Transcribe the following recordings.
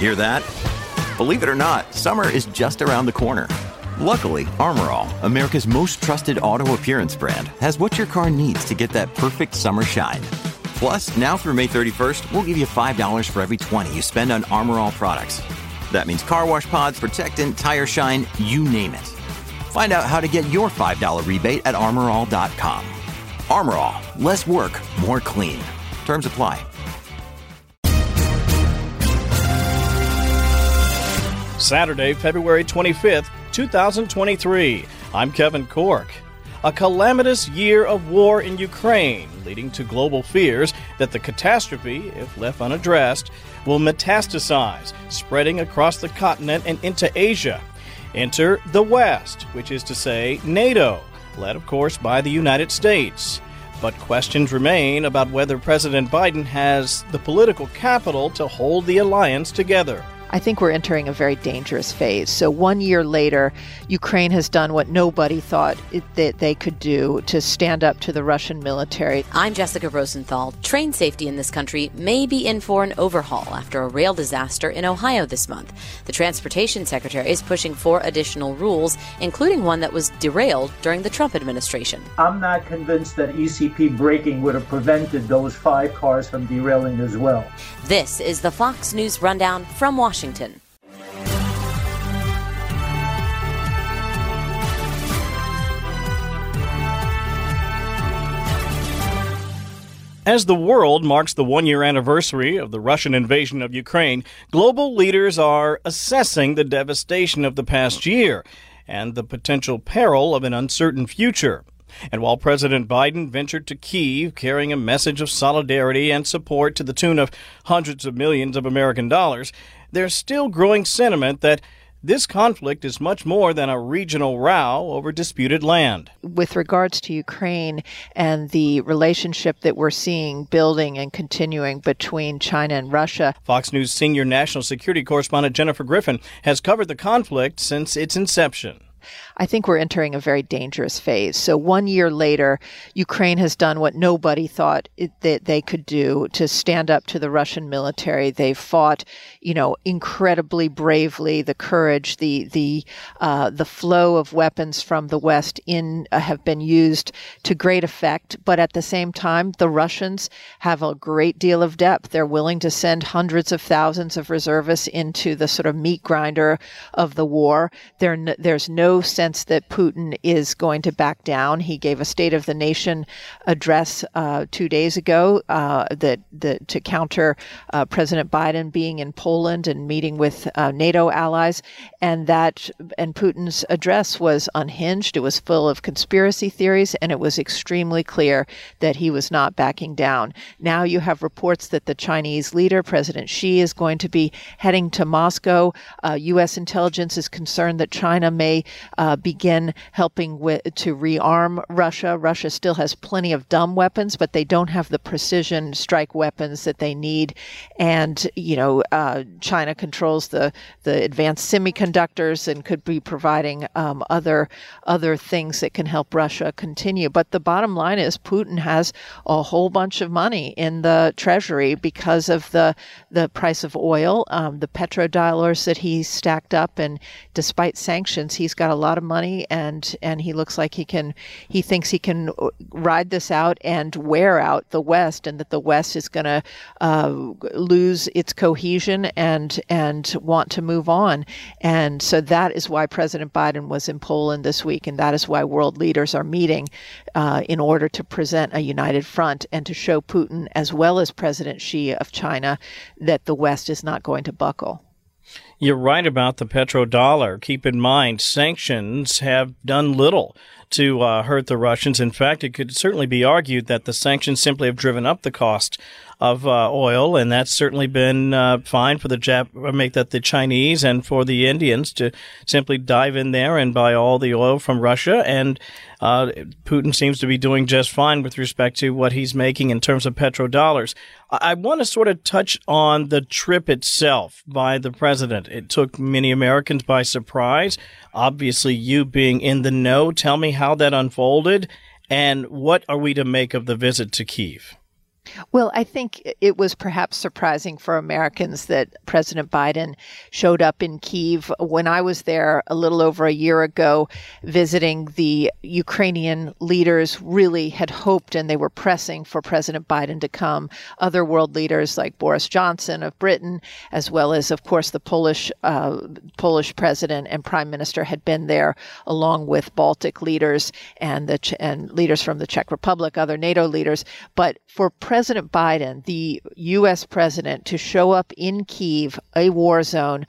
Hear that? Believe it or not, summer is just around the corner. Luckily, Armor All, America's most trusted auto appearance brand, has what your car needs to get that perfect summer shine. Plus, now through May 31st, we'll give you $5 for every $20 you spend on Armor All products. That means car wash pods, protectant, tire shine, you name it. Find out how to get your $5 rebate at armorall.com. Armor All, less work, more clean. Terms apply. Saturday, February 25th, 2023. I'm Kevin Cork. A calamitous year of war in Ukraine, leading to global fears that the catastrophe, if left unaddressed, will metastasize, spreading across the continent and into Asia. Enter the West, which is to say NATO, led, of course, by the United States. But questions remain about whether President Biden has the political capital to hold the alliance together. I think we're entering a very dangerous phase. So 1 year later, Ukraine has done what nobody thought that they could do to stand up to the Russian military. I'm Jessica Rosenthal. Train safety in this country may be in for an overhaul after a rail disaster in Ohio this month. The Transportation Secretary is pushing for additional rules, including one that was derailed during the Trump administration. I'm not convinced that ECP braking would have prevented those 5 cars from derailing as well. This is the Fox News Rundown from Washington. As the world marks the one-year anniversary of the Russian invasion of Ukraine, global leaders are assessing the devastation of the past year and the potential peril of an uncertain future. And while President Biden ventured to Kyiv carrying a message of solidarity and support to the tune of hundreds of millions of American dollars, there's still growing sentiment that this conflict is much more than a regional row over disputed land. With regards to Ukraine and the relationship that we're seeing building and continuing between China and Russia. Fox News senior national security correspondent Jennifer Griffin has covered the conflict since its inception. I think we're entering a very dangerous phase. So 1 year later, Ukraine has done what nobody thought that they could do to stand up to the Russian military. They've fought, incredibly bravely. The courage, the flow of weapons from the West have been used to great effect. But at the same time, the Russians have a great deal of depth. They're willing to send hundreds of thousands of reservists into the sort of meat grinder of the war. There's no sense that Putin is going to back down. He gave a State of the Nation address 2 days ago to counter President Biden being in Poland and meeting with NATO allies, and Putin's address was unhinged. It was full of conspiracy theories, and it was extremely clear that he was not backing down. Now you have reports that the Chinese leader, President Xi, is going to be heading to Moscow. U.S. intelligence is concerned that China may begin helping to rearm Russia. Russia still has plenty of dumb weapons, but they don't have the precision strike weapons that they need. And, China controls the advanced semiconductors and could be providing other things that can help Russia continue. But the bottom line is Putin has a whole bunch of money in the treasury because of the price of oil, the petrodollars that he's stacked up. And despite sanctions, he's got a lot of money, and he looks like he thinks he can ride this out and wear out the West, and that the West is going to lose its cohesion and want to move on. And so that is why President Biden was in Poland this week, and that is why world leaders are meeting in order to present a united front and to show Putin, as well as President Xi of China, that the West is not going to buckle. You're right about the petrodollar. Keep in mind, sanctions have done little to hurt the Russians. In fact, it could certainly be argued that the sanctions simply have driven up the cost of oil, and that's certainly been fine for the Chinese and for the Indians to simply dive in there and buy all the oil from Russia. And Putin seems to be doing just fine with respect to what he's making in terms of petrodollars. I want to sort of touch on the trip itself by the president. It took many Americans by surprise. Obviously, you being in the know, tell me how that unfolded and what are we to make of the visit to Kyiv? Well, I think it was perhaps surprising for Americans that President Biden showed up in Kyiv. When I was there a little over a year ago visiting, the Ukrainian leaders really had hoped and they were pressing for President Biden to come. Other world leaders like Boris Johnson of Britain, as well as, of course, the Polish president and prime minister had been there, along with Baltic leaders and leaders from the Czech Republic, other NATO leaders. But for President Biden, the U.S. president, to show up in Kyiv, a war zone,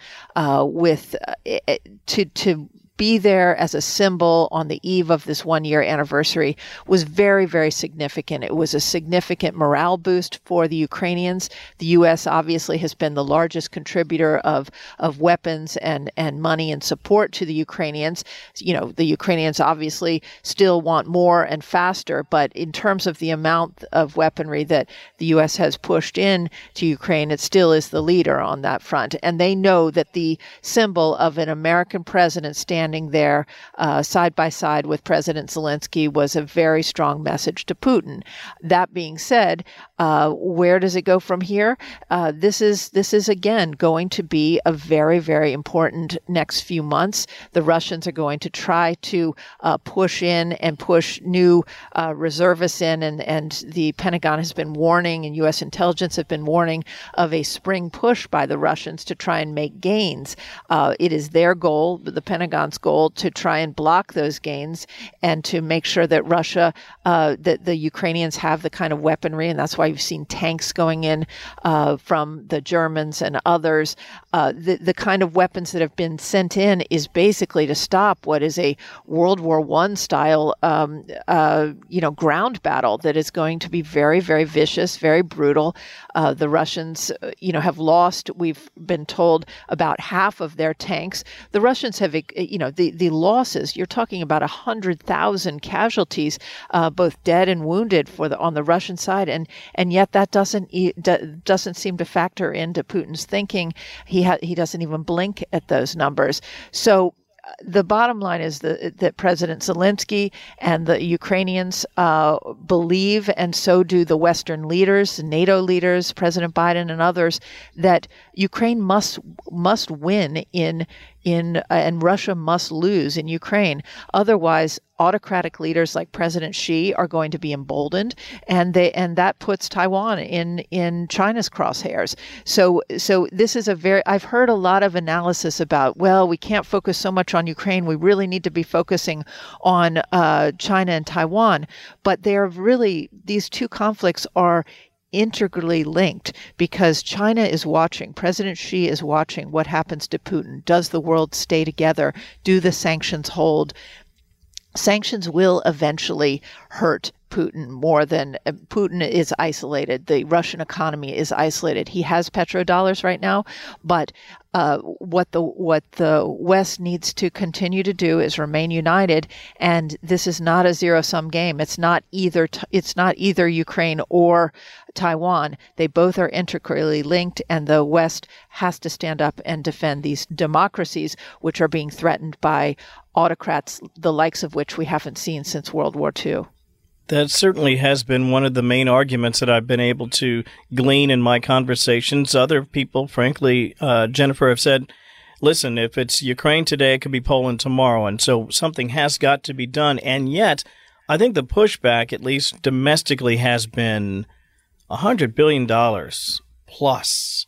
to be there as a symbol on the eve of this one-year anniversary was very, very significant. It was a significant morale boost for the Ukrainians. The U.S. obviously has been the largest contributor of weapons and money and support to the Ukrainians. You know, the Ukrainians obviously still want more and faster, but in terms of the amount of weaponry that the U.S. has pushed in to Ukraine, it still is the leader on that front. And they know that the symbol of an American president standing there side by side with President Zelensky was a very strong message to Putin. That being said, where does it go from here? This is again going to be a very, very important next few months. The Russians are going to try to push in and push new reservists in, and the Pentagon has been warning, and U.S. intelligence have been warning of a spring push by the Russians to try and make gains. It is their goal, the Pentagon's goal, to try and block those gains and to make sure that Russia, that the Ukrainians have the kind of weaponry, and that's why you've seen tanks going in from the Germans and others. The kind of weapons that have been sent in is basically to stop what is a World War I style, ground battle that is going to be very, very vicious, very brutal. The Russians, have lost, we've been told, about half of their tanks. The Russians have, the losses, you're talking about 100,000 casualties, both dead and wounded on the Russian side. And yet that doesn't seem to factor into Putin's thinking. He doesn't even blink at those numbers. So the bottom line is that President Zelensky and the Ukrainians believe, and so do the Western leaders, NATO leaders, President Biden and others, that Ukraine must win and Russia must lose in Ukraine. Otherwise, autocratic leaders like President Xi are going to be emboldened, and that puts Taiwan in China's crosshairs. So this is I've heard a lot of analysis about, well, we can't focus so much on Ukraine. We really need to be focusing on China and Taiwan. But these two conflicts are integrally linked, because China is watching, President Xi is watching what happens to Putin. Does the world stay together? Do the sanctions hold? Sanctions will eventually hurt Putin more than Putin is isolated. The Russian economy is isolated. He has petrodollars right now, but what the West needs to continue to do is remain united. And this is not a zero-sum game. It's not either Ukraine or Taiwan. They both are integrally linked, and the West has to stand up and defend these democracies, which are being threatened by autocrats, the likes of which we haven't seen since World War II. That certainly has been one of the main arguments that I've been able to glean in my conversations. Other people, frankly, Jennifer, have said, listen, if it's Ukraine today, it could be Poland tomorrow. And so something has got to be done. And yet, I think the pushback, at least domestically, has been $100 billion plus,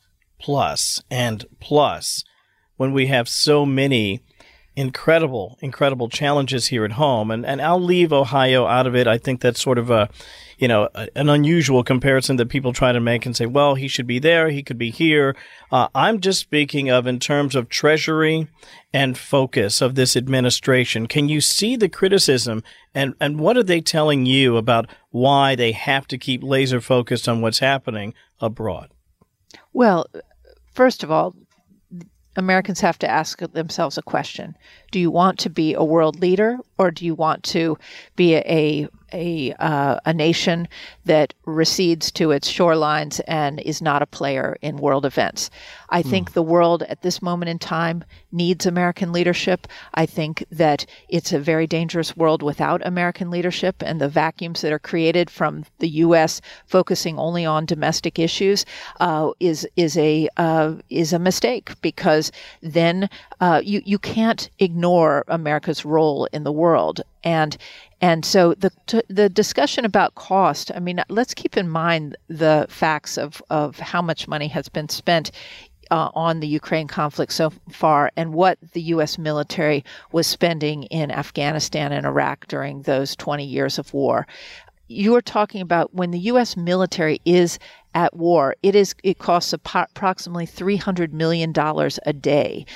when we have so many incredible challenges here at home. And I'll leave Ohio out of it. I think that's sort of an unusual comparison that people try to make and say, well, he should be there, he could be here. I'm just speaking of in terms of treasury and focus of this administration. Can you see the criticism, and what are they telling you about why they have to keep laser focused on what's happening abroad? Well, first of all, Americans have to ask themselves a question. Do you want to be a world leader, or do you want to be a nation that recedes to its shorelines and is not a player in world events? I think the world at this moment in time needs American leadership. I think that it's a very dangerous world without American leadership, and the vacuums that are created from the U.S. focusing only on domestic issues is a mistake, because then you can't ignore America's role in the world. And so the discussion about cost, I mean, let's keep in mind the facts of how much money has been spent on the Ukraine conflict so far, and what the U.S. military was spending in Afghanistan and Iraq during those 20 years of war. You are talking about when the U.S. military is at war, it costs approximately $300 million a day.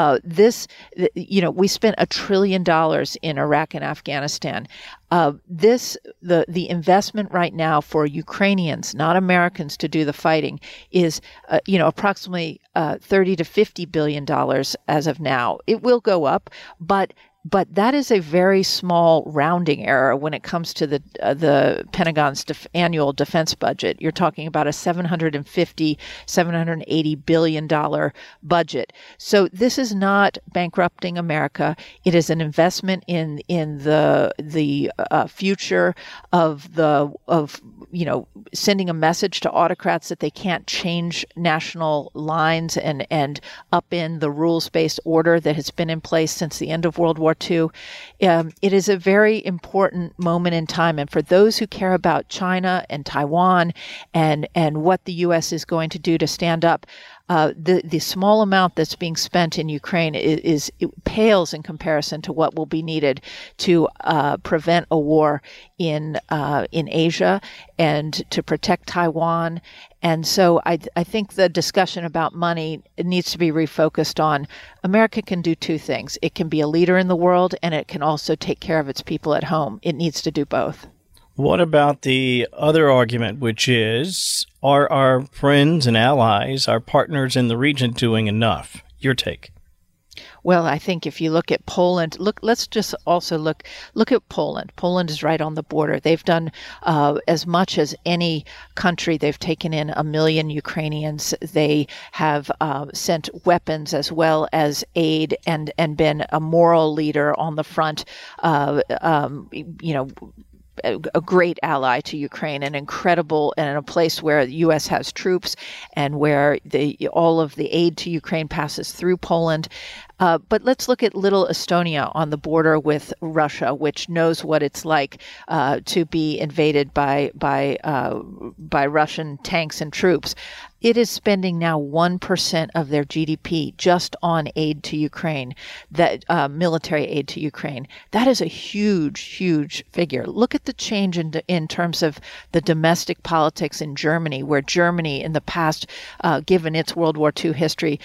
We spent $1 trillion in Iraq and Afghanistan. The investment right now for Ukrainians, not Americans, to do the fighting is, approximately $30 to $50 billion as of now. It will go up, but that is a very small rounding error when it comes to the Pentagon's annual defense budget. You're talking about a $780 billion budget. So this is not bankrupting America. It is an investment in the future of sending a message to autocrats that they can't change national lines and upend the rules-based order that has been in place since the end of World War II. It is a very important moment in time. And for those who care about China and Taiwan and what the U.S. is going to do to stand up, the small amount that's being spent in Ukraine it pales in comparison to what will be needed to prevent a war in Asia and to protect Taiwan. And so I think the discussion about money needs to be refocused on America can do two things. It can be a leader in the world, and it can also take care of its people at home. It needs to do both. What about the other argument, which is, are our friends and allies, our partners in the region, doing enough? Your take. Well, I think if you look at Poland, let's just also look at Poland. Poland is right on the border. They've done as much as any country. They've taken in 1 million Ukrainians. They have sent weapons as well as aid and been a moral leader on the front. A great ally to Ukraine, an incredible, and in a place where the U.S. has troops and where all of the aid to Ukraine passes through Poland. But let's look at little Estonia on the border with Russia, which knows what it's like to be invaded by Russian tanks and troops. It is spending now 1% of their GDP just on aid to Ukraine, that military aid to Ukraine. That is a huge, huge figure. Look at the change in terms of the domestic politics in Germany, where Germany in the past, given its World War II history,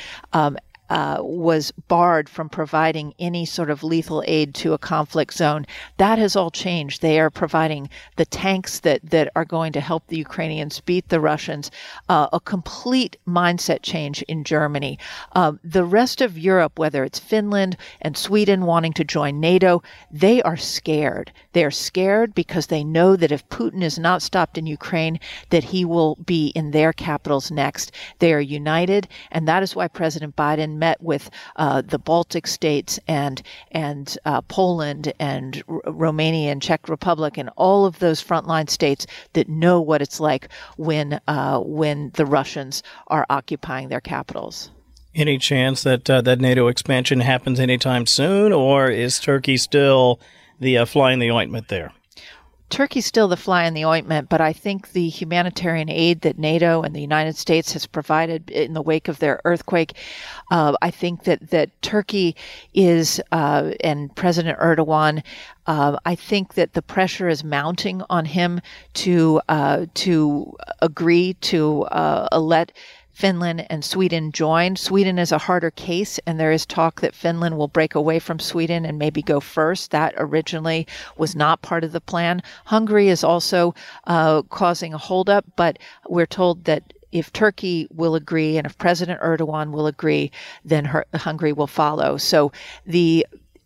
was barred from providing any sort of lethal aid to a conflict zone. That has all changed. They are providing the tanks that are going to help the Ukrainians beat the Russians, a complete mindset change in Germany. The rest of Europe, whether it's Finland and Sweden wanting to join NATO, they are scared. They are scared because they know that if Putin is not stopped in Ukraine, that he will be in their capitals next. They are united, and that is why President Biden met with the Baltic states and Poland and Romania and Czech Republic and all of those frontline states that know what it's like when the Russians are occupying their capitals. Any chance that that NATO expansion happens anytime soon, or is Turkey still the fly in the ointment there? Turkey's still the fly in the ointment, but I think the humanitarian aid that NATO and the United States has provided in the wake of their earthquake, I think that Turkey is, and President Erdogan, I think that the pressure is mounting on him to agree to let Finland and Sweden join. Sweden is a harder case, and there is talk that Finland will break away from Sweden and maybe go first. That originally was not part of the plan. Hungary is also causing a holdup, but we're told that if Turkey will agree and if President Erdogan will agree, then Hungary will follow. So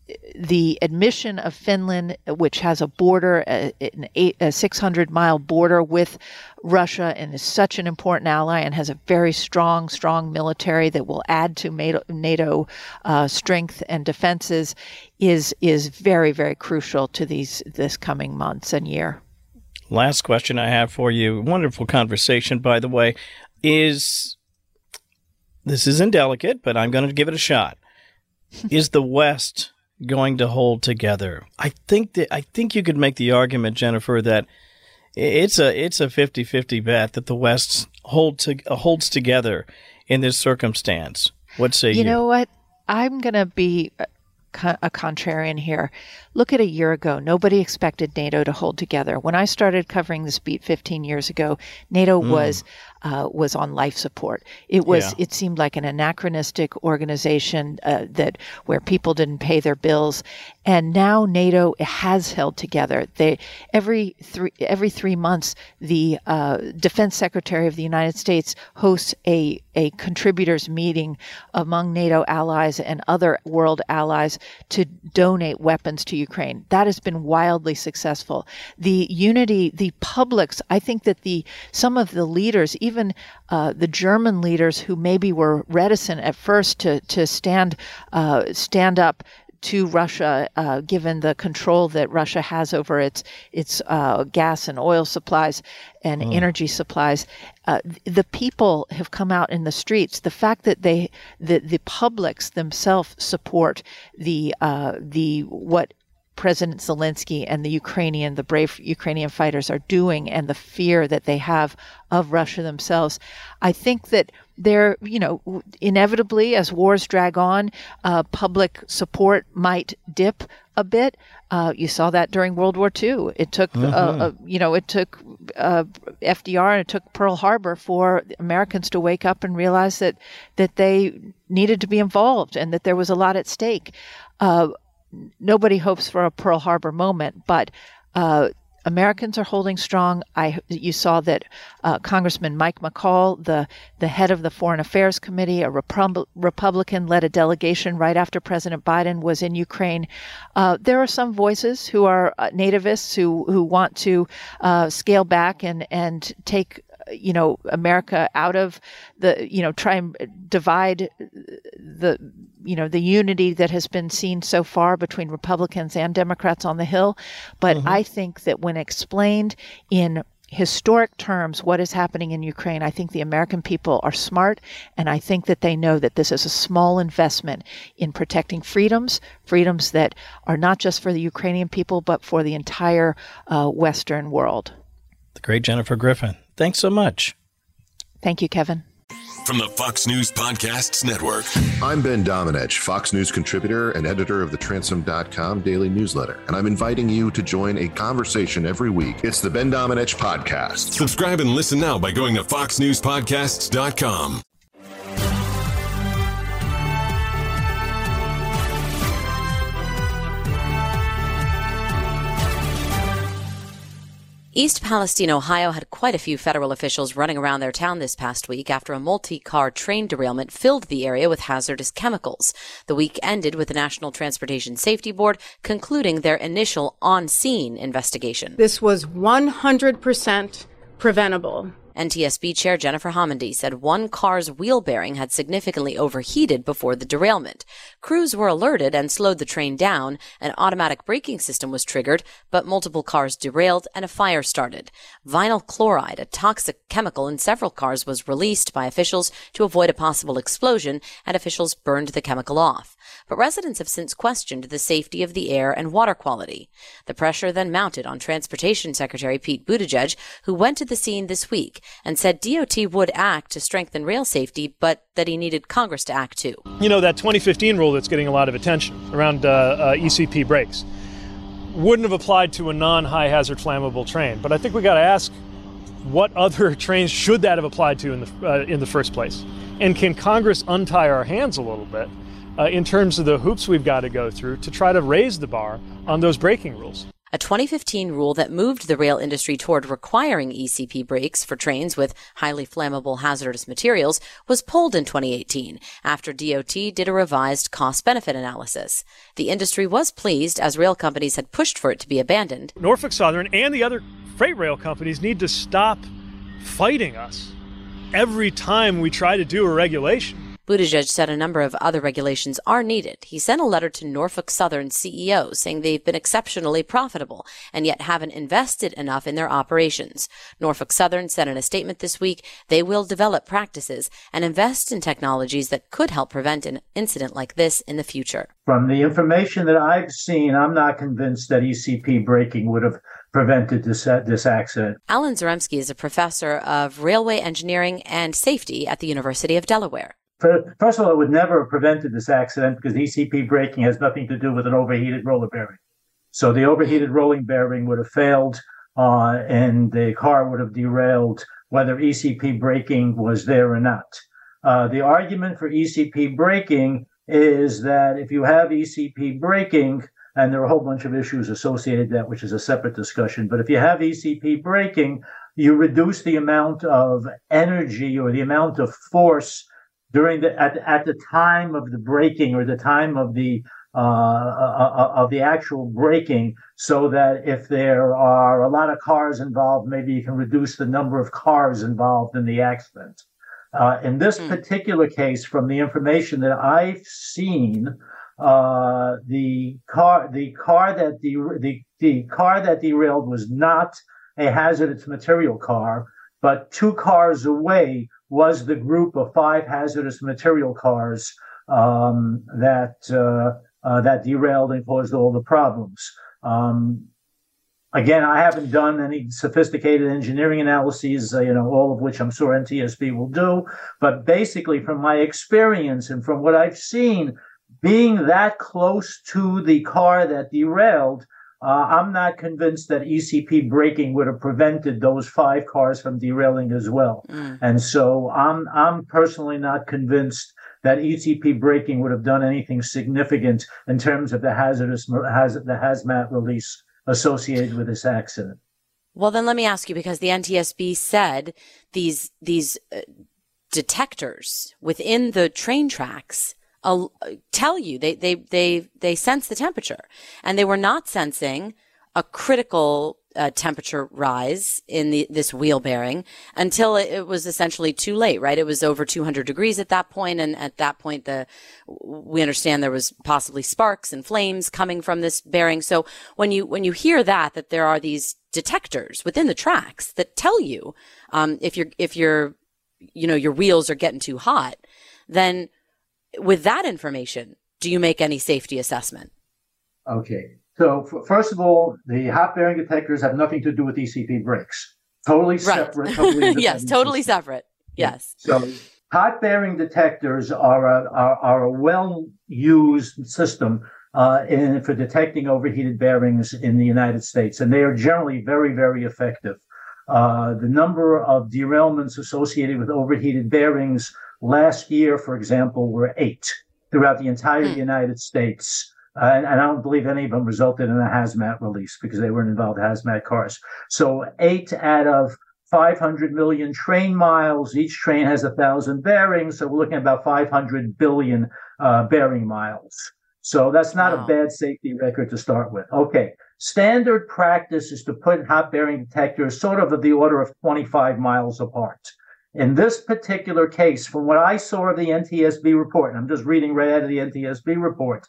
the admission of Finland, which has a border, a 600-mile border with Russia, and is such an important ally and has a very strong military that will add to NATO strength and defenses, is very, very crucial to this coming months and year. Last question I have for you. Wonderful conversation, by the way. This is indelicate, but I'm going to give it a shot. Is the West going to hold together? I think you could make the argument, Jennifer, that it's a 50-50 bet that the West holds together in this circumstance. What say you? You know what? I'm going to be a contrarian here. Look at a year ago. Nobody expected NATO to hold together. When I started covering this beat 15 years ago, NATO was on life support. It seemed like an anachronistic organization where people didn't pay their bills, and now NATO has held together. Every 3 months, the Defense Secretary of the United States hosts a contributors meeting among NATO allies and other world allies to donate weapons to Ukraine. That has been wildly successful. The unity, the publics, I think that some of the leaders, even the German leaders who maybe were reticent at first to stand up to Russia, given the control that Russia has over its gas and oil supplies and energy supplies, the people have come out in the streets. The fact that the publics themselves support what President Zelensky and the brave Ukrainian fighters are doing, and the fear that they have of Russia themselves, I think that they're, inevitably, as wars drag on, public support might dip a bit. You saw that during World War II. It took, it took FDR and it took Pearl Harbor for Americans to wake up and realize that they needed to be involved and that there was a lot at stake. Nobody hopes for a Pearl Harbor moment, but Americans are holding strong. You saw that Congressman Mike McCall, the head of the Foreign Affairs Committee, a Republican, led a delegation right after President Biden was in Ukraine. There are some voices who are nativists who want to scale back and take America out of try and divide the unity that has been seen so far between Republicans and Democrats on the Hill. But I think that when explained in historic terms what is happening in Ukraine, I think the American people are smart, and I think that they know that this is a small investment in protecting freedoms that are not just for the Ukrainian people, but for the entire Western world. The great Jennifer Griffin. Thanks so much. Thank you, Kevin. From the Fox News Podcasts Network. I'm Ben Domenech, Fox News contributor and editor of the Transom.com daily newsletter, and I'm inviting you to join a conversation every week. It's the Ben Domenech Podcast. Subscribe and listen now by going to foxnewspodcasts.com. East Palestine, Ohio had quite a few federal officials running around their town this past week after a multi-car train derailment filled the area with hazardous chemicals. The week ended with the National Transportation Safety Board concluding their initial on-scene investigation. This was 100% preventable. NTSB Chair Jennifer Homendy said one car's wheel bearing had significantly overheated before the derailment. Crews were alerted and slowed the train down. An automatic braking system was triggered, but multiple cars derailed and a fire started. Vinyl chloride, a toxic chemical in several cars, was released by officials to avoid a possible explosion, and officials burned the chemical off. But residents have since questioned the safety of the air and water quality. The pressure then mounted on Transportation Secretary Pete Buttigieg, who went to the scene this week and said DOT would act to strengthen rail safety, but that he needed Congress to act too. That 2015 rule that's getting a lot of attention around ECP brakes wouldn't have applied to a non-high hazard flammable train. But I think we got to ask, what other trains should that have applied to in the first place? And can Congress untie our hands a little bit in terms of the hoops we've got to go through to try to raise the bar on those braking rules? A 2015 rule that moved the rail industry toward requiring ECP brakes for trains with highly flammable hazardous materials was pulled in 2018 after DOT did a revised cost-benefit analysis. The industry was pleased as rail companies had pushed for it to be abandoned. Norfolk Southern and the other freight rail companies need to stop fighting us every time we try to do a regulation. Buttigieg said a number of other regulations are needed. He sent a letter to Norfolk Southern CEO saying they've been exceptionally profitable and yet haven't invested enough in their operations. Norfolk Southern said in a statement this week they will develop practices and invest in technologies that could help prevent an incident like this in the future. From the information that I've seen, I'm not convinced that ECP braking would have prevented this accident. Alan Zaremski is a professor of railway engineering and safety at the University of Delaware. First of all, it would never have prevented this accident because ECP braking has nothing to do with an overheated roller bearing. So the overheated rolling bearing would have failed and the car would have derailed whether ECP braking was there or not. The argument for ECP braking is that if you have ECP braking, and there are a whole bunch of issues associated with that, which is a separate discussion, but if you have ECP braking, you reduce the amount of energy or the amount of force during at the time of the braking or the time of the actual braking, so that if there are a lot of cars involved, maybe you can reduce the number of cars involved in the accident. In this particular case, from the information that I've seen, the car that derailed was not a hazardous material car, but 2 cars away was the group of 5 hazardous material cars that derailed and caused all the problems. Again, I haven't done any sophisticated engineering analyses, all of which I'm sure NTSB will do. But basically, from my experience and from what I've seen, being that close to the car that derailed, I'm not convinced that ECP braking would have prevented those 5 cars from derailing as well. And so I'm personally not convinced that ECP braking would have done anything significant in terms of the hazmat release associated with this accident. Well, then let me ask you, because the NTSB said these detectors within the train tracks tell you they sense the temperature, and they were not sensing a critical temperature rise in this wheel bearing until it was essentially too late, right? It was over 200 degrees at that point, and at that point we understand there was possibly sparks and flames coming from this bearing. So when you hear that there are these detectors within the tracks that tell you if your wheels are getting too hot, then with that information, do you make any safety assessment? Okay. So first of all, the hot bearing detectors have nothing to do with ECP brakes. Totally separate. Totally yes, totally separate. Yes. So hot bearing detectors are a well-used system for detecting overheated bearings in the United States, and they are generally very, very effective. The number of derailments associated with overheated bearings last year, for example, were 8 throughout the entire United States. And I don't believe any of them resulted in a hazmat release because they weren't involved hazmat cars. So 8 out of 500 million train miles. Each train has 1,000 bearings. So we're looking at about 500 billion bearing miles. So that's not a bad safety record to start with. Okay. Standard practice is to put hot bearing detectors sort of the order of 25 miles apart. In this particular case, from what I saw of the NTSB report, and I'm just reading right out of the NTSB report,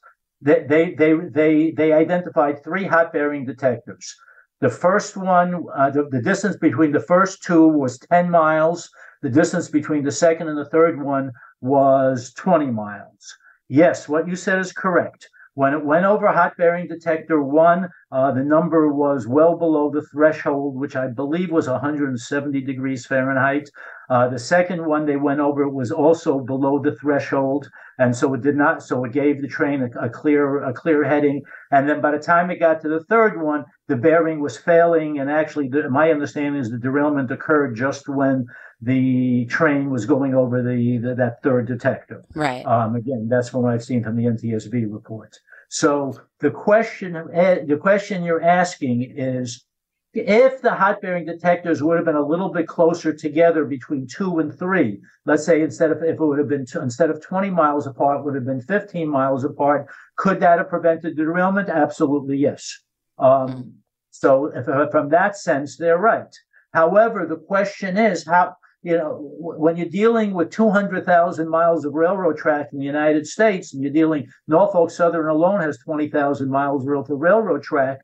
they identified 3 hot bearing detectors. The first one, the distance between the first 2 was 10 miles. The distance between the second and the third one was 20 miles. Yes, what you said is correct. When it went over hot bearing detector 1, the number was well below the threshold, which I believe was 170 degrees Fahrenheit. The second one they went over was also below the threshold, and so it did not. So it gave the train a clear heading. And then by the time it got to the third one, the bearing was failing. And actually, my understanding is the derailment occurred just when the train was going over that third detector. Right. Again, that's from what I've seen from the NTSB report. So the question you're asking is, if the hot bearing detectors would have been a little bit closer together between 2 and 3, let's say instead of 20 miles apart, would have been 15 miles apart, could that have prevented derailment? Absolutely, yes. So from that sense, they're right. However, the question is how, when you're dealing with 200,000 miles of railroad track in the United States, and Norfolk Southern alone has 20,000 miles worth of railroad track.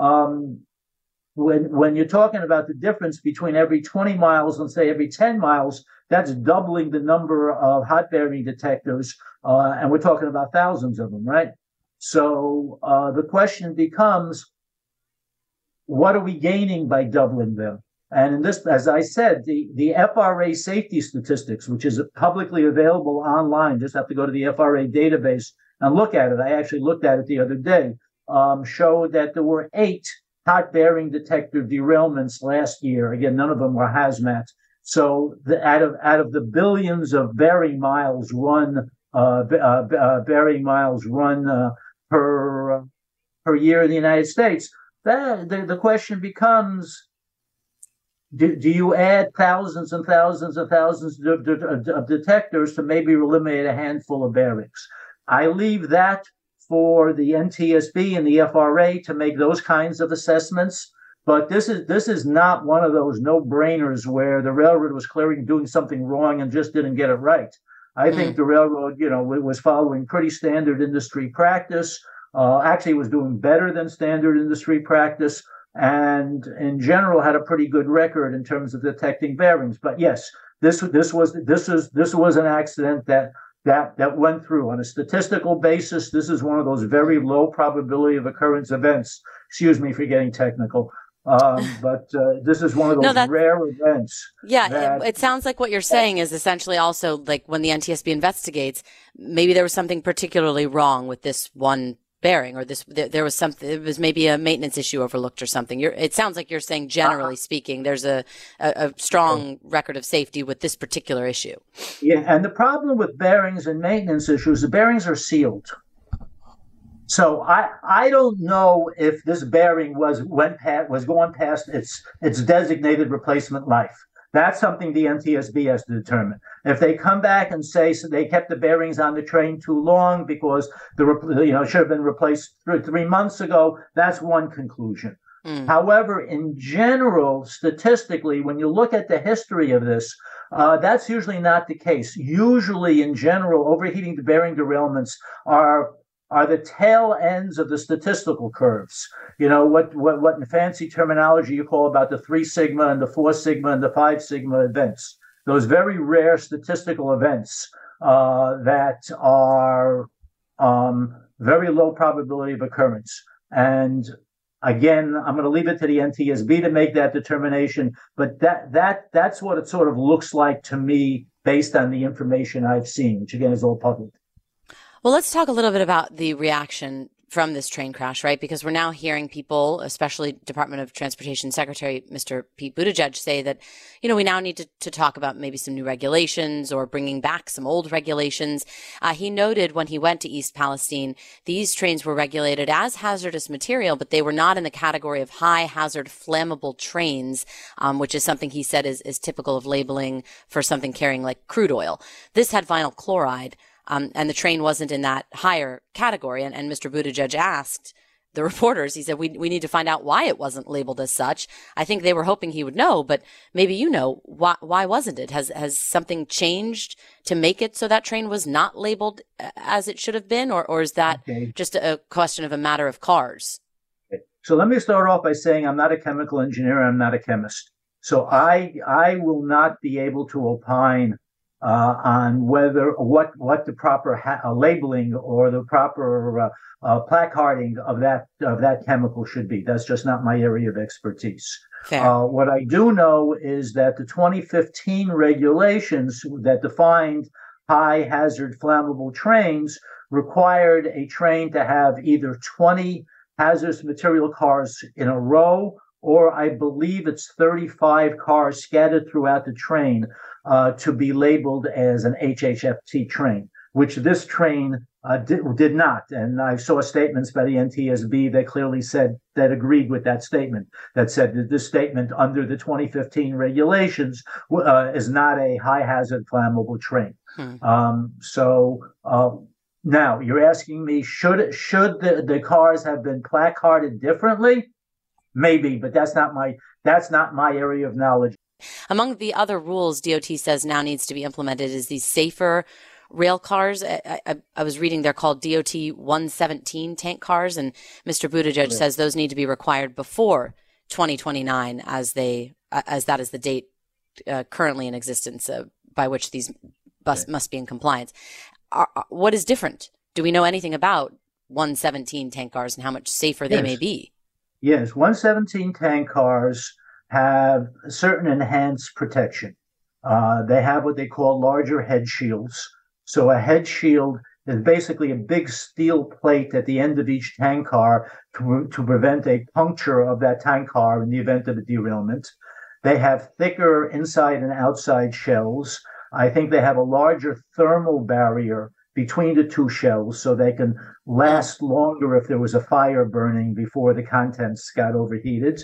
When you're talking about the difference between every 20 miles and say every 10 miles, that's doubling the number of hot bearing detectors, and we're talking about thousands of them, right? So the question becomes, what are we gaining by doubling them? And in this, as I said, the FRA safety statistics, which is publicly available online, just have to go to the FRA database and look at it. I actually looked at it the other day, showed that there were 8 hot bearing detector derailments last year. Again, none of them were hazmat. So out of the billions of bearing miles run per year in the United States, the question becomes, do you add thousands and thousands and thousands of detectors to maybe eliminate a handful of bearings? I leave that for the NTSB and the FRA to make those kinds of assessments. But this is not one of those no-brainers where the railroad was clearly doing something wrong and just didn't get it right. I think the railroad, was following pretty standard industry practice. Actually, was doing better than standard industry practice, and in general had a pretty good record in terms of detecting bearings. But yes, this was an accident that went through on a statistical basis. This is one of those very low probability of occurrence events. Excuse me for getting technical. But this is one of those rare events. Yeah, it sounds like what you're saying is essentially also like when the NTSB investigates, maybe there was something particularly wrong with this one bearing, or there was something, it was maybe a maintenance issue overlooked or something. It sounds like you're saying, generally speaking, there's a strong record of safety with this particular issue. Yeah, and the problem with bearings and maintenance issues, the bearings are sealed. So I don't know if this bearing was going past its designated replacement life. That's something the NTSB has to determine. If they come back and say so they kept the bearings on the train too long because it should have been replaced 3 months ago, that's one conclusion. However, in general, statistically, when you look at the history of this, that's usually not the case. Usually, in general, overheating bearing derailments are the tail ends of the statistical curves. What in fancy terminology you call about the 3 sigma and the 4 sigma and the 5 sigma events. Those very rare statistical events that are very low probability of occurrence. And again, I'm going to leave it to the NTSB to make that determination. But that's what it sort of looks like to me based on the information I've seen, which again is all public. Well, let's talk a little bit about the reaction from this train crash, right? Because we're now hearing people, especially Department of Transportation Secretary Mr. Pete Buttigieg, say that, we now need to talk about maybe some new regulations or bringing back some old regulations. He noted when he went to East Palestine, these trains were regulated as hazardous material, but they were not in the category of high hazard flammable trains, which is something he said is typical of labeling for something carrying like crude oil. This had vinyl chloride. And the train wasn't in that higher category. And Mr. Buttigieg asked the reporters, he said, we need to find out why it wasn't labeled as such. I think they were hoping he would know, but maybe why wasn't it? Has something changed to make it so that train was not labeled as it should have been? Or is that just a question of a matter of cars? Okay. So let me start off by saying I'm not a chemical engineer. I'm not a chemist. So I will not be able to opine on what the proper labeling or the proper placarding of that chemical should be. That's just not my area of expertise. What I do know is that the 2015 regulations that defined high hazard flammable trains required a train to have either 20 hazardous material cars in a row, or I believe it's 35 cars scattered throughout the train to be labeled as an HHFT train. which this train did not. And I saw statements by the NTSB that clearly said, that agreed with that statement, that said that this statement under the 2015 regulations is not a high hazard flammable train. Now you're asking me, should the cars have been placarded differently? Maybe, but that's not my area of knowledge. Among the other rules DOT says now needs to be implemented is these safer rail cars. I was reading they're called DOT 117 tank cars, and Mr. Buttigieg says those need to be required before 2029 as that is the date currently in existence by which these buses must be in compliance. What is different? Do we know anything about 117 tank cars and how much safer they may be? Yes, 117 tank cars have certain enhanced protection. They have what they call larger head shields. So a head shield is basically a big steel plate at the end of each tank car to prevent a puncture of that tank car in the event of a derailment. They have thicker inside and outside shells. I think they have a larger thermal barrier between the two shells so they can last longer if there was a fire burning before the contents got overheated.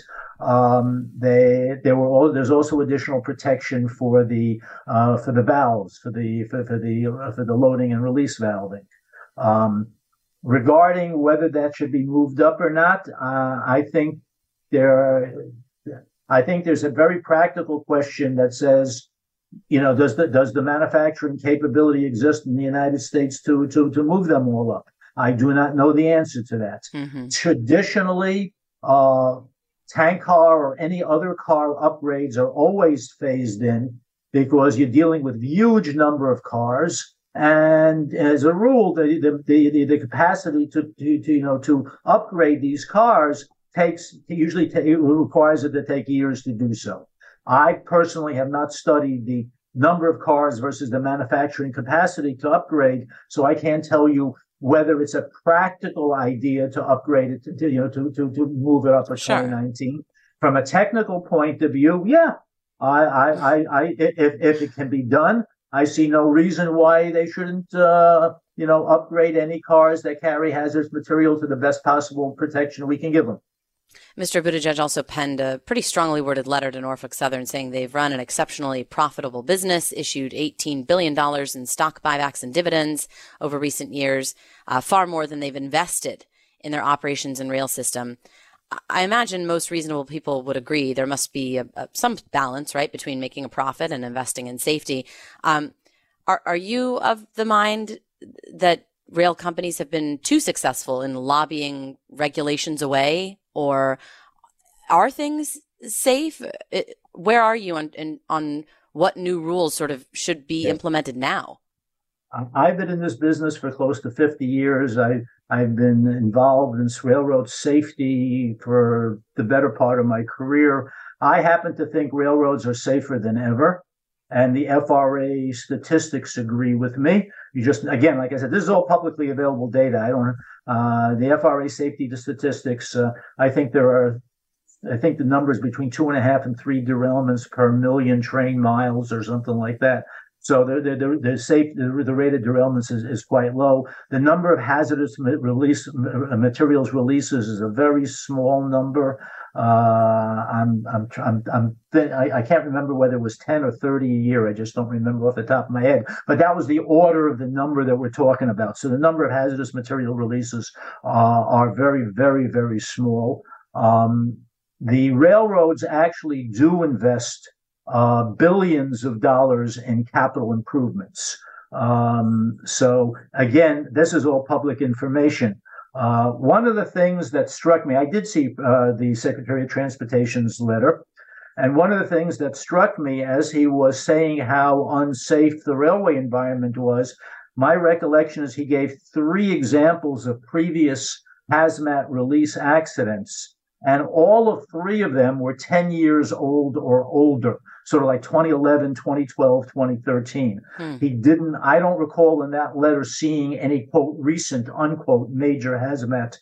There's also additional protection for the valves, for the loading and release valving. Regarding whether that should be moved up or not, I think there's a very practical question that says, does the manufacturing capability exist in the United States to move them all up? I do not know the answer to that. Traditionally, tank car or any other car upgrades are always phased in because you're dealing with huge number of cars, and as a rule, the capacity to upgrade these cars requires it to take years to do so. I personally have not studied the number of cars versus the manufacturing capacity to upgrade, so I can't tell you whether it's a practical idea to upgrade it to move it up for 2019. From a technical point of view, if it can be done, I see no reason why they shouldn't upgrade any cars that carry hazardous material to the best possible protection we can give them. Mr. Buttigieg also penned a pretty strongly worded letter to Norfolk Southern saying they've run an exceptionally profitable business, issued $18 billion in stock buybacks and dividends over recent years, far more than they've invested in their operations and rail system. I imagine most reasonable people would agree there must be some balance, right, between making a profit and investing in safety. Are you of the mind that rail companies have been too successful in lobbying regulations away? Or are things safe? Where are you on what new rules sort of should be implemented now? I've been in this business for close to 50 years. I've been involved in railroad safety for the better part of my career. I happen to think railroads are safer than ever, and the FRA statistics agree with me. Again, like I said, this is all publicly available data. The FRA safety statistics, I think the number is between 2.5 and 3 derailments per million train miles or something like that. So the rate of derailments is quite low. The number of hazardous materials releases is a very small number. I can't remember whether it was 10 or 30 a year. I just don't remember off the top of my head. But that was the order of the number that we're talking about. So the number of hazardous material releases are very, very, very small. The railroads actually do invest billions of dollars in capital improvements. So again, this is all public information. One of the things that struck me, I did see the Secretary of Transportation's letter, and one of the things that struck me as he was saying how unsafe the railway environment was, my recollection is he gave 3 examples of previous hazmat release accidents, and all of 3 of them were 10 years old or older, sort of like 2011, 2012, 2013. I don't recall in that letter seeing any, quote, recent, unquote, major hazmat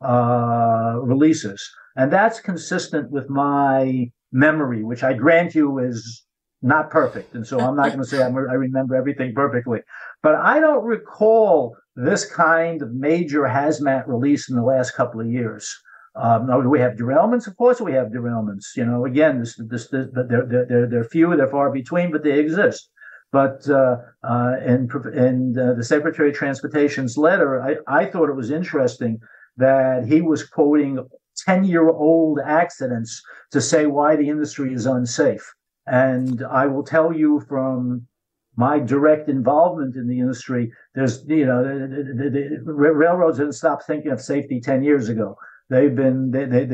releases. And that's consistent with my memory, which I grant you is not perfect. And so I'm not going to say I remember everything perfectly. But I don't recall this kind of major hazmat release in the last couple of years. Do we have derailments? Of course we have derailments. Again, they're few, they're far between, but they exist. But in the Secretary of Transportation's letter, I thought it was interesting that he was quoting 10-year-old accidents to say why the industry is unsafe. And I will tell you from my direct involvement in the industry, there's, the railroads didn't stop thinking of safety 10 years ago. They've been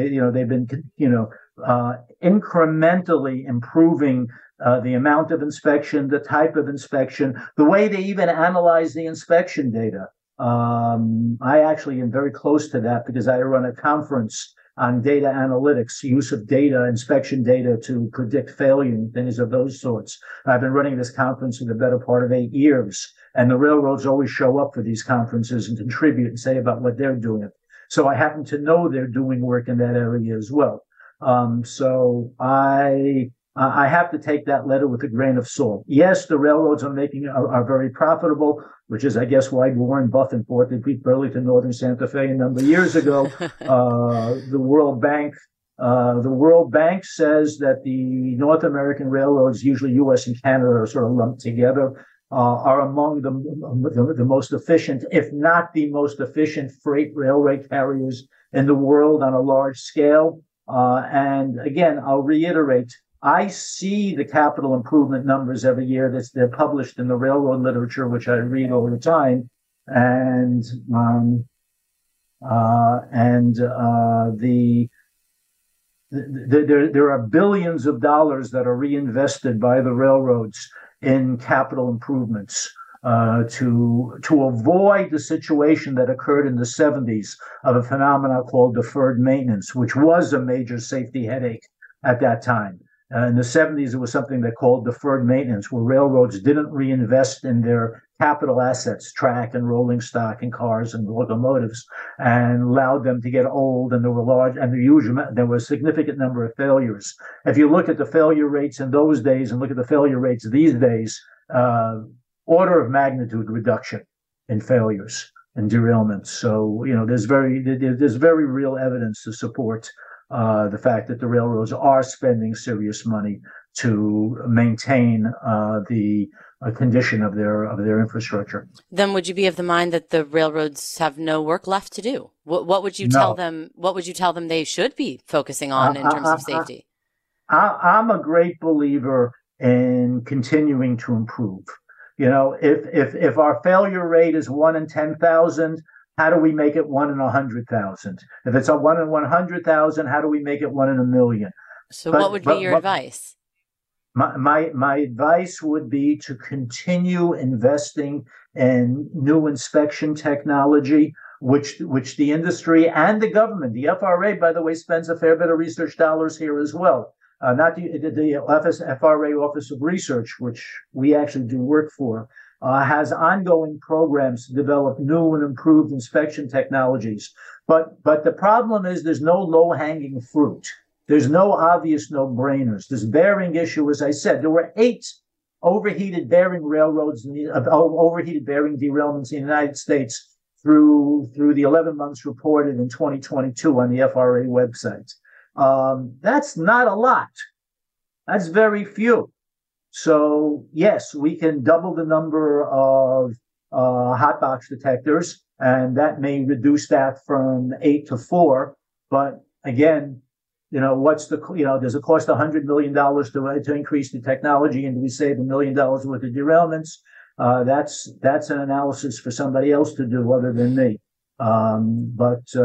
incrementally improving the amount of inspection, the type of inspection, the way they even analyze the inspection data. I actually am very close to that because I run a conference on data analytics, use of data, inspection data to predict failure and things of those sorts. I've been running this conference for the better part of 8 years, and the railroads always show up for these conferences and contribute and say about what they're doing. So I happen to know they're doing work in that area as well. So I have to take that letter with a grain of salt. Yes, the railroads are very profitable, which is, I guess, why Warren Buffett bought the Burlington Northern Santa Fe a number of years ago. The World Bank says that the North American railroads, usually U.S. and Canada, are sort of lumped together, are among the most efficient, if not the most efficient, freight railway carriers in the world on a large scale. And again, I'll reiterate, I see the capital improvement numbers every year they're published in the railroad literature, which I read all the time, and there are billions of dollars that are reinvested by the railroads in capital improvements to avoid the situation that occurred in the 70s of a phenomenon called deferred maintenance, which was a major safety headache at that time. In the 70s, it was something they called deferred maintenance, where railroads didn't reinvest in their capital assets, track and rolling stock and cars and locomotives, and allowed them to get old. And there were a significant number of failures. If you look at the failure rates in those days and look at the failure rates these days, order of magnitude reduction in failures and derailments. So, there's very real evidence to support the fact that the railroads are spending serious money to maintain the condition of their infrastructure. Then would you be of the mind that the railroads have no work left to do? What would you tell them? What would you tell them they should be focusing on in terms of safety? I'm a great believer in continuing to improve. If our failure rate is 1 in 10,000, how do we make it 1 in 100,000? If it's a 1 in 100,000, how do we make it 1 in a million? So what would be your advice? My advice would be to continue investing in new inspection technology, which the industry and the government, the FRA, by the way, spends a fair bit of research dollars here as well. Not the FRA Office of Research, which we actually do work for, has ongoing programs to develop new and improved inspection technologies. But the problem is there's no low-hanging fruit. There's no obvious no-brainers. This bearing issue, as I said, there were 8 overheated bearing overheated bearing derailments in the United States through the 11 months reported in 2022 on the FRA website. That's not a lot. That's very few. So yes, we can double the number of hot box detectors, and that may reduce that from 8 to 4. But again, does it cost $100 million to increase the technology, and do we save $1 million worth of derailments? That's an analysis for somebody else to do other than me. I'm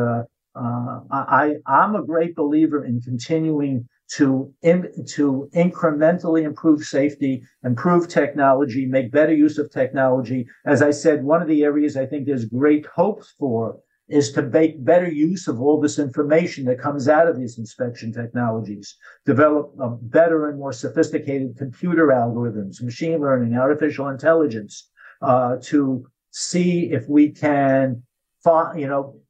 a great believer in continuing to incrementally improve safety, improve technology, make better use of technology. As I said, one of the areas I think there's great hopes for is to make better use of all this information that comes out of these inspection technologies, develop better and more sophisticated computer algorithms, machine learning, artificial intelligence, to see if we can find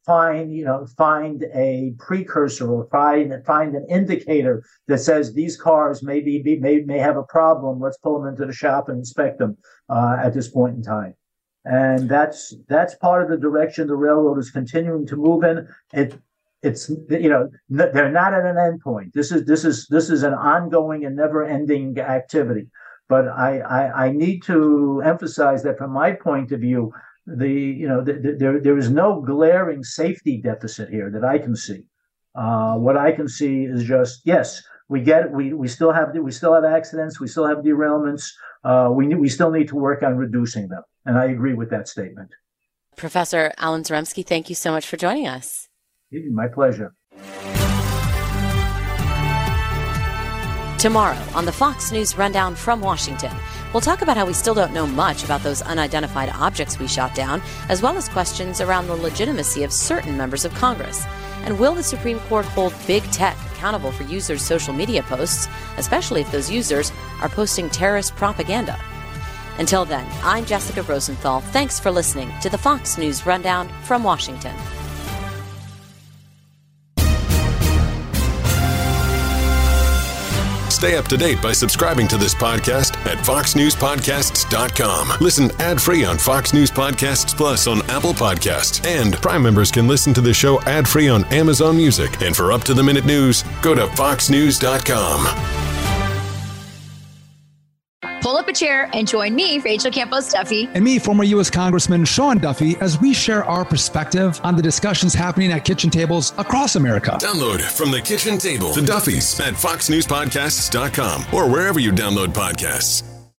a precursor or find an indicator that says these cars may have a problem. Let's pull them into the shop and inspect them at this point in time. And that's part of the direction the railroad is continuing to move in. It's they're not at an end point. This is an ongoing and never-ending activity. But I need to emphasize that from my point of view, there is no glaring safety deficit here that I can see. What I can see is just, yes, we still have accidents, we still have derailments. We still need to work on reducing them, and I agree with that statement. Professor Alan Zaremski, thank you so much for joining us. My pleasure. Tomorrow on the Fox News Rundown from Washington, we'll talk about how we still don't know much about those unidentified objects we shot down, as well as questions around the legitimacy of certain members of Congress. And will the Supreme Court hold big tech accountable for users' social media posts, especially if those users are posting terrorist propaganda? Until then, I'm Jessica Rosenthal. Thanks for listening to the Fox News Rundown from Washington. Stay up to date by subscribing to this podcast at foxnewspodcasts.com. Listen ad-free on Fox News Podcasts Plus on Apple Podcasts. And Prime members can listen to the show ad-free on Amazon Music. And for up-to-the-minute news, go to foxnews.com. Pull up a chair and join me, Rachel Campos Duffy. And me, former U.S. Congressman Sean Duffy, as we share our perspective on the discussions happening at kitchen tables across America. Download From the Kitchen Table, The Duffys, at foxnewspodcasts.com or wherever you download podcasts.